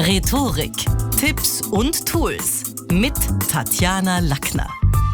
Rhetorik, Tipps und Tools mit Tatjana Lackner.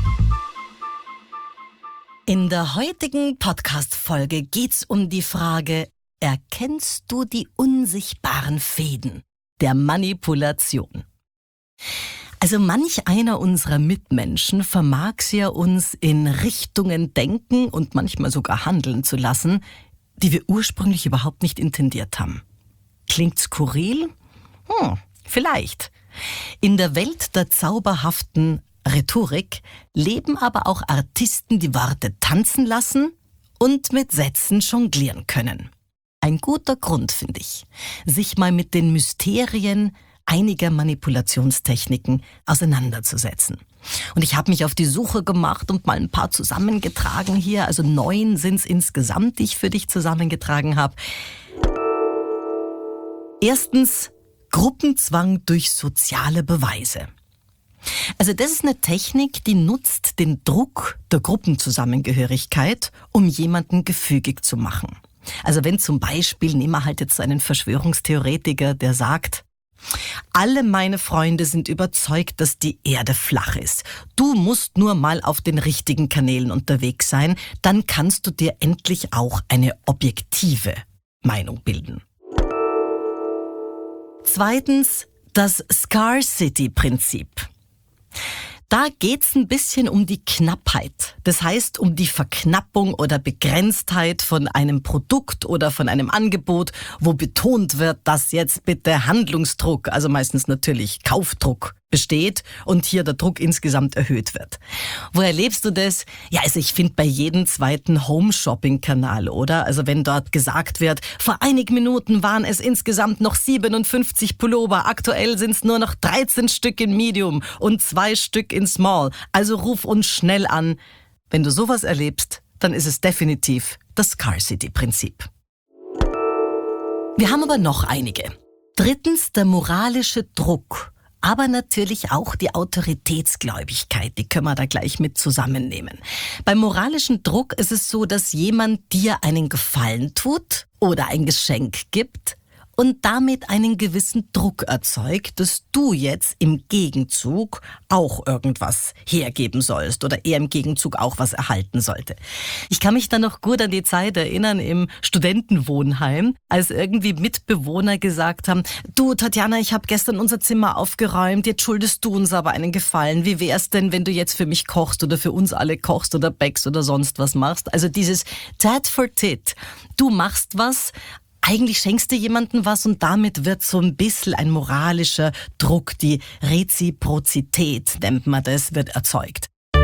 In der heutigen Podcast-Folge geht's um die Frage: Erkennst du die unsichtbaren Fäden der Manipulation? Also manch einer unserer Mitmenschen vermag's ja, uns in Richtungen denken und manchmal sogar handeln zu lassen, die wir ursprünglich überhaupt nicht intendiert haben. Klingt skurril? Vielleicht. In der Welt der zauberhaften Rhetorik leben aber auch Artisten, die Worte tanzen lassen und mit Sätzen jonglieren können. Ein guter Grund, finde ich, sich mal mit den Mysterien einiger Manipulationstechniken auseinanderzusetzen. Und ich habe mich auf die Suche gemacht und mal ein paar zusammengetragen hier. Also 9 sind es insgesamt, die ich für dich zusammengetragen habe. Erstens, Gruppenzwang durch soziale Beweise. Also das ist eine Technik, die nutzt den Druck der Gruppenzusammengehörigkeit, um jemanden gefügig zu machen. Also wenn zum Beispiel, nehmen wir halt jetzt so einen Verschwörungstheoretiker, der sagt: Alle meine Freunde sind überzeugt, dass die Erde flach ist. Du musst nur mal auf den richtigen Kanälen unterwegs sein, dann kannst du dir endlich auch eine objektive Meinung bilden. Zweitens, das Scarcity-Prinzip. Da geht's ein bisschen um die Knappheit. Das heißt, um die Verknappung oder Begrenztheit von einem Produkt oder von einem Angebot, wo betont wird, dass jetzt bitte Handlungsdruck, also meistens natürlich Kaufdruck, besteht und hier der Druck insgesamt erhöht wird. Wo erlebst du das? Ja, also ich finde bei jedem zweiten Home-Shopping-Kanal, oder? Also wenn dort gesagt wird, vor einigen Minuten waren es insgesamt noch 57 Pullover, aktuell sind es nur noch 13 Stück in Medium und 2 Stück in Small. Also ruf uns schnell an. Wenn du sowas erlebst, dann ist es definitiv das Scarcity-Prinzip. Wir haben aber noch einige. Drittens, der moralische Druck. Aber natürlich auch die Autoritätsgläubigkeit, die können wir da gleich mit zusammennehmen. Beim moralischen Druck ist es so, dass jemand dir einen Gefallen tut oder ein Geschenk gibt und damit einen gewissen Druck erzeugt, dass du jetzt im Gegenzug auch irgendwas hergeben sollst oder er im Gegenzug auch was erhalten sollte. Ich kann mich da noch gut an die Zeit erinnern im Studentenwohnheim, als irgendwie Mitbewohner gesagt haben: Du Tatjana, ich habe gestern unser Zimmer aufgeräumt, jetzt schuldest du uns aber einen Gefallen. Wie wär's denn, wenn du jetzt für mich kochst oder für uns alle kochst oder backst oder sonst was machst? Also dieses Tat for Tit. Du machst was, eigentlich schenkst du jemandem was und damit wird so ein bisschen ein moralischer Druck, die Reziprozität nennt man das, wird erzeugt.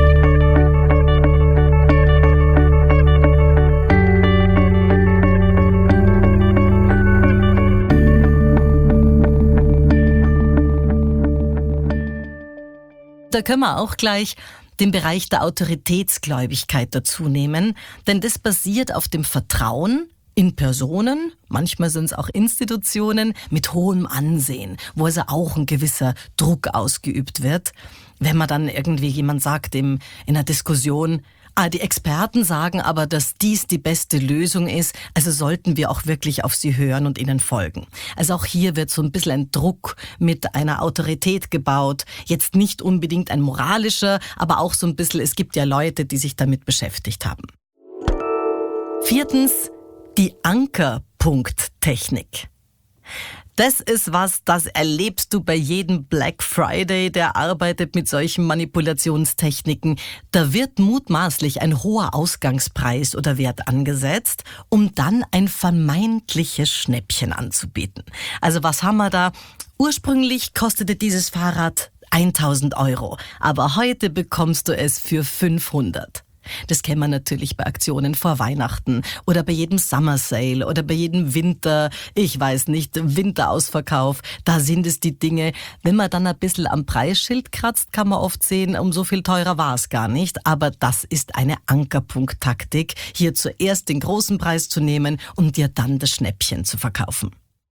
Da können wir auch gleich den Bereich der Autoritätsgläubigkeit dazu nehmen, denn das basiert auf dem Vertrauen in Personen, manchmal sind es auch Institutionen mit hohem Ansehen, wo also auch ein gewisser Druck ausgeübt wird. Wenn man dann irgendwie jemand sagt in einer Diskussion, die Experten sagen aber, dass dies die beste Lösung ist, also sollten wir auch wirklich auf sie hören und ihnen folgen. Also auch hier wird so ein bisschen ein Druck mit einer Autorität gebaut. Jetzt nicht unbedingt ein moralischer, aber auch so ein bisschen, es gibt ja Leute, die sich damit beschäftigt haben. Viertens, die Ankerpunkttechnik. Das ist was, das erlebst du bei jedem Black Friday, der arbeitet mit solchen Manipulationstechniken. Da wird mutmaßlich ein hoher Ausgangspreis oder Wert angesetzt, um dann ein vermeintliches Schnäppchen anzubieten. Also was haben wir da? Ursprünglich kostete dieses Fahrrad 1.000 €, aber heute bekommst du es für 500. Das kennen wir natürlich bei Aktionen vor Weihnachten oder bei jedem Summer Sale oder bei jedem Winterausverkauf. Da sind es die Dinge, wenn man dann ein bisschen am Preisschild kratzt, kann man oft sehen, um so viel teurer war es gar nicht. Aber das ist eine Ankerpunkttaktik, hier zuerst den großen Preis zu nehmen und dir dann das Schnäppchen zu verkaufen.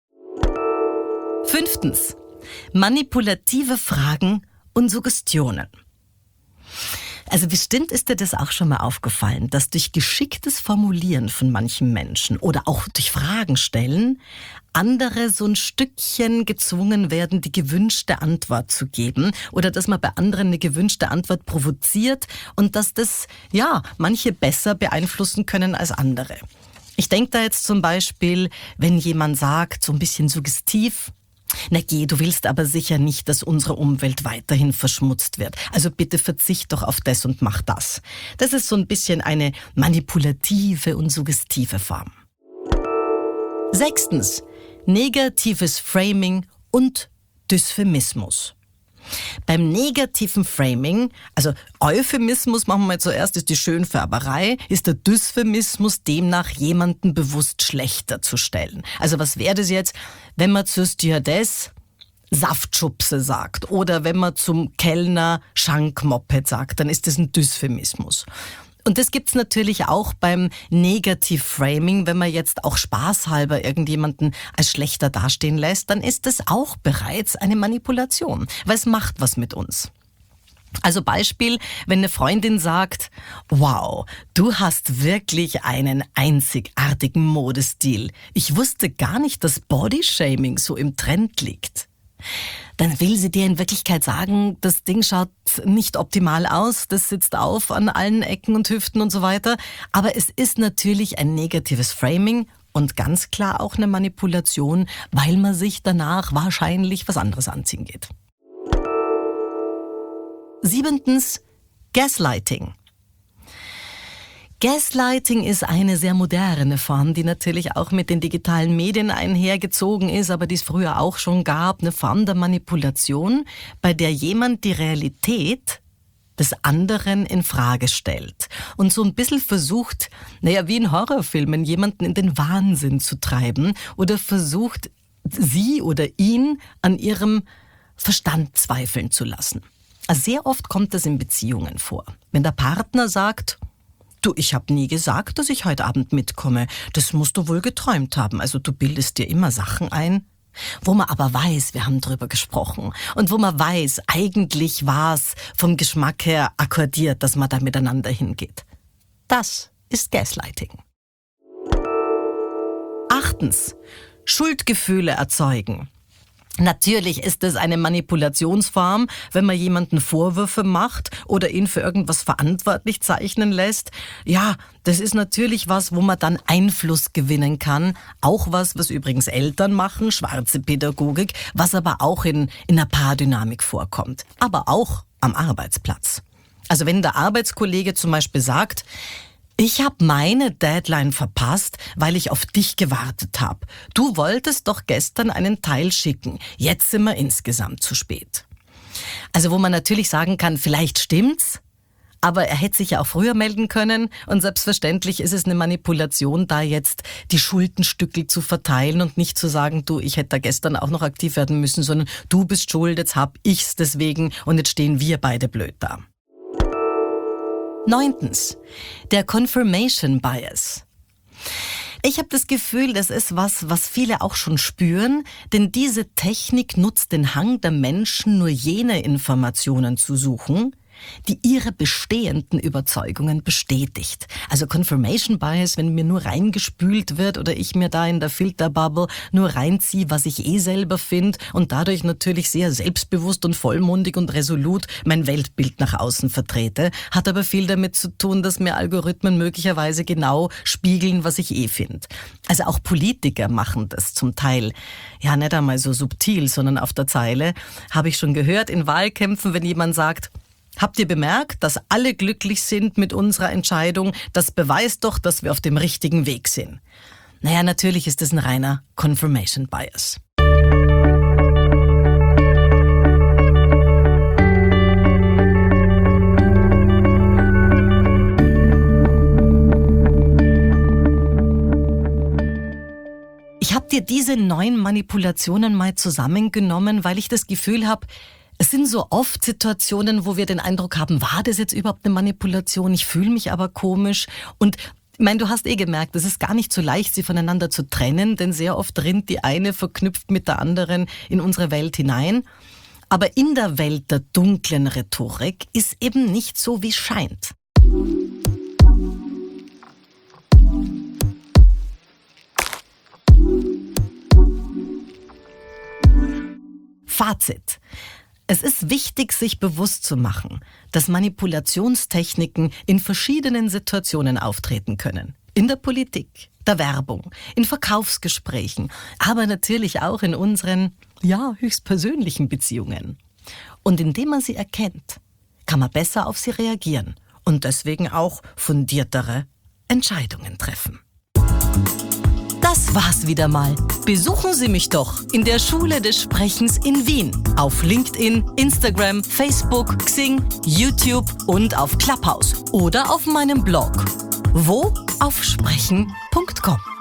5. Manipulative Fragen und Suggestionen. Also bestimmt ist dir das auch schon mal aufgefallen, dass durch geschicktes Formulieren von manchen Menschen oder auch durch Fragen stellen, andere so ein Stückchen gezwungen werden, die gewünschte Antwort zu geben oder dass man bei anderen eine gewünschte Antwort provoziert und dass das, ja, manche besser beeinflussen können als andere. Ich denke da jetzt zum Beispiel, wenn jemand sagt, so ein bisschen suggestiv, na geh, du willst aber sicher nicht, dass unsere Umwelt weiterhin verschmutzt wird. Also bitte verzicht doch auf das und mach das. Das ist so ein bisschen eine manipulative und suggestive Form. 6. Negatives Framing und Dysphemismus. Beim negativen Framing, also Euphemismus machen wir zuerst, ist die Schönfärberei, ist der Dysphemismus demnach jemanden bewusst schlechter zu stellen. Also was wäre das jetzt, wenn man zur Stewardess Saftschubse sagt oder wenn man zum Kellner Schankmoped sagt, dann ist das ein Dysphemismus. Und das gibt's natürlich auch beim Negativ-Framing, wenn man jetzt auch spaßhalber irgendjemanden als schlechter dastehen lässt, dann ist das auch bereits eine Manipulation, weil es macht was mit uns. Also Beispiel, wenn eine Freundin sagt, wow, du hast wirklich einen einzigartigen Modestil. Ich wusste gar nicht, dass Bodyshaming so im Trend liegt. Dann will sie dir in Wirklichkeit sagen, das Ding schaut nicht optimal aus, das sitzt auf an allen Ecken und Hüften und so weiter. Aber es ist natürlich ein negatives Framing und ganz klar auch eine Manipulation, weil man sich danach wahrscheinlich was anderes anziehen geht. 7. Gaslighting. Gaslighting ist eine sehr moderne Form, die natürlich auch mit den digitalen Medien einhergezogen ist, aber die es früher auch schon gab, eine Form der Manipulation, bei der jemand die Realität des anderen in Frage stellt und so ein bisschen versucht, wie in Horrorfilmen, jemanden in den Wahnsinn zu treiben oder versucht, sie oder ihn an ihrem Verstand zweifeln zu lassen. Also sehr oft kommt das in Beziehungen vor. Wenn der Partner sagt, du, ich habe nie gesagt, dass ich heute Abend mitkomme. Das musst du wohl geträumt haben. Also du bildest dir immer Sachen ein. Wo man aber weiß, wir haben drüber gesprochen. Und wo man weiß, eigentlich war es vom Geschmack her akkordiert, dass man da miteinander hingeht. Das ist Gaslighting. 8. Schuldgefühle erzeugen. Natürlich ist es eine Manipulationsform, wenn man jemanden Vorwürfe macht oder ihn für irgendwas verantwortlich zeichnen lässt. Ja, das ist natürlich was, wo man dann Einfluss gewinnen kann. Auch was übrigens Eltern machen, schwarze Pädagogik, was aber auch in einer Paardynamik vorkommt. Aber auch am Arbeitsplatz. Also wenn der Arbeitskollege zum Beispiel sagt, ich habe meine Deadline verpasst, weil ich auf dich gewartet habe. Du wolltest doch gestern einen Teil schicken. Jetzt sind wir insgesamt zu spät. Also wo man natürlich sagen kann, vielleicht stimmt's, aber er hätte sich ja auch früher melden können. Und selbstverständlich ist es eine Manipulation, da jetzt die Schuldenstückel zu verteilen und nicht zu sagen, du, ich hätte da gestern auch noch aktiv werden müssen, sondern du bist schuld, jetzt hab ich's deswegen und jetzt stehen wir beide blöd da. 9. Der Confirmation Bias. Ich habe das Gefühl, das ist was viele auch schon spüren, denn diese Technik nutzt den Hang der Menschen, nur jene Informationen zu suchen, die ihre bestehenden Überzeugungen bestätigt. Also Confirmation Bias, wenn mir nur reingespült wird oder ich mir da in der Filterbubble nur reinziehe, was ich selber finde und dadurch natürlich sehr selbstbewusst und vollmundig und resolut mein Weltbild nach außen vertrete, hat aber viel damit zu tun, dass mir Algorithmen möglicherweise genau spiegeln, was ich finde. Also auch Politiker machen das zum Teil, ja nicht einmal so subtil, sondern auf der Zeile, habe ich schon gehört in Wahlkämpfen, wenn jemand sagt, habt ihr bemerkt, dass alle glücklich sind mit unserer Entscheidung? Das beweist doch, dass wir auf dem richtigen Weg sind. Naja, natürlich ist das ein reiner Confirmation Bias. Ich habe dir diese 9 Manipulationen mal zusammengenommen, weil ich das Gefühl habe, es sind so oft Situationen, wo wir den Eindruck haben, war das jetzt überhaupt eine Manipulation? Ich fühle mich aber komisch. Und ich meine, du hast gemerkt, es ist gar nicht so leicht, sie voneinander zu trennen, denn sehr oft rinnt die eine verknüpft mit der anderen in unsere Welt hinein. Aber in der Welt der dunklen Rhetorik ist eben nicht so, wie scheint. Fazit. Es ist wichtig, sich bewusst zu machen, dass Manipulationstechniken in verschiedenen Situationen auftreten können. In der Politik, der Werbung, in Verkaufsgesprächen, aber natürlich auch in unseren, höchstpersönlichen Beziehungen. Und indem man sie erkennt, kann man besser auf sie reagieren und deswegen auch fundiertere Entscheidungen treffen. Das war's wieder mal. Besuchen Sie mich doch in der Schule des Sprechens in Wien. Auf LinkedIn, Instagram, Facebook, Xing, YouTube und auf Clubhouse. Oder auf meinem Blog. Wo? Auf sprechen.com.